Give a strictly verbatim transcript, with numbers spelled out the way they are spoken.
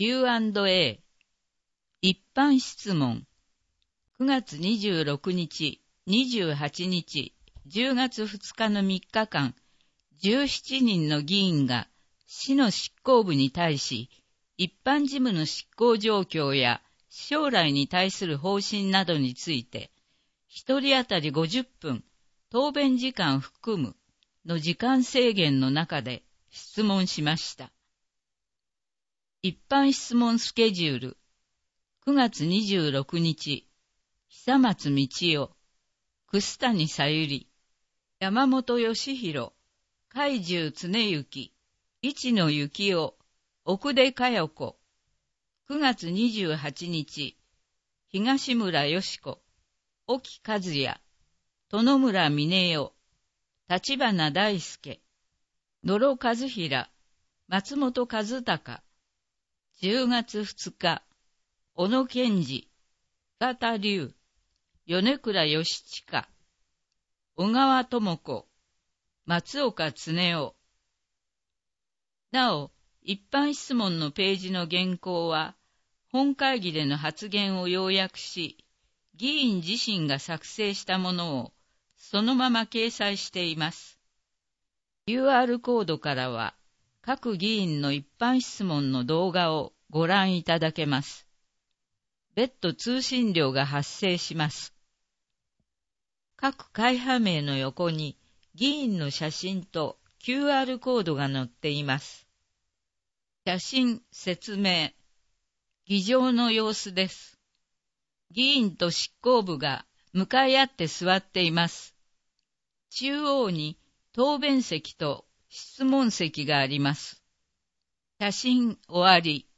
キューアンドエー 一般質問くがつにじゅうろくにち、にじゅうはちにち、じゅうがつふつかのみっかかん、じゅうななにんの議員が市の執行部に対し、一般事務の執行状況や将来に対する方針などについて、一人当たりごじゅっぷん、答弁時間含むの時間制限の中で質問しました。一般質問スケジュールくがつにじゅうろくにち、久松道夫、楠谷さゆり、山本義弘、海中常幸、市野幸夫、奥出佳代子、くがつにじゅうはちにち、東村よし子、沖和也、殿村峰代、立花大輔、野呂和平、松本和孝、じゅうがつふつか、小野健二、深田龍、米倉義親、小川智子、松岡恒夫。なお、一般質問のページの原稿は、本会議での発言を要約し、議員自身が作成したものをそのまま掲載しています。ユーアール コードからは、各議員の一般質問の動画をご覧いただけます。別途通信料が発生します。各会派名の横に議員の写真と キューアール コードが載っています。写真説明。議場の様子です。議員と執行部が向かい合って座っています。中央に答弁席と質問席があります。写真終わり。